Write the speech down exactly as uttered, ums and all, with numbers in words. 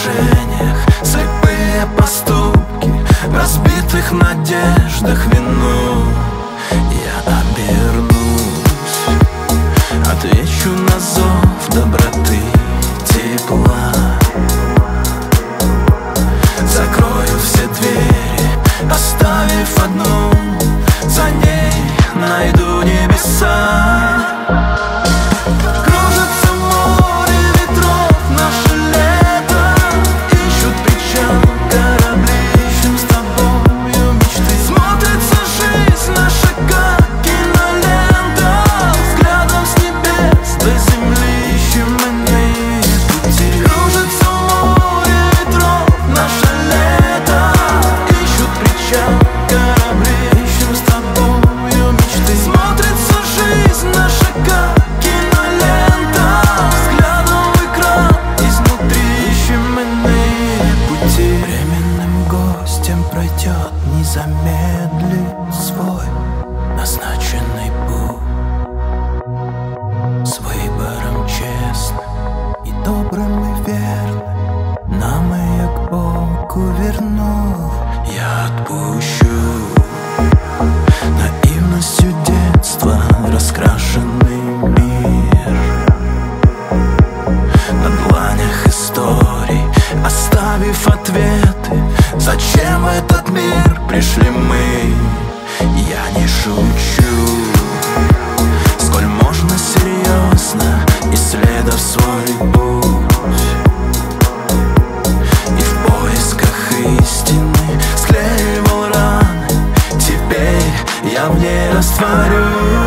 движениях, слепые поступки, в разбитых надеждах вину. Я обернусь, отвечу на зов доброты, тепла. Закрою все двери, оставив одну, за ней найду небеса. Пройдет, не замедлит свой назначенный путь, с выбором честным и добрым и верным, на маяк Богу верну. Я отпущу наивностью детства раскрашенный мир, на дланях историй оставив ответы. Зачем в этот мир пришли мы? Я не шучу. Сколь можно серьезно, исследов свой путь, и в поисках истины склеивал раны. Теперь я в ней растворюсь.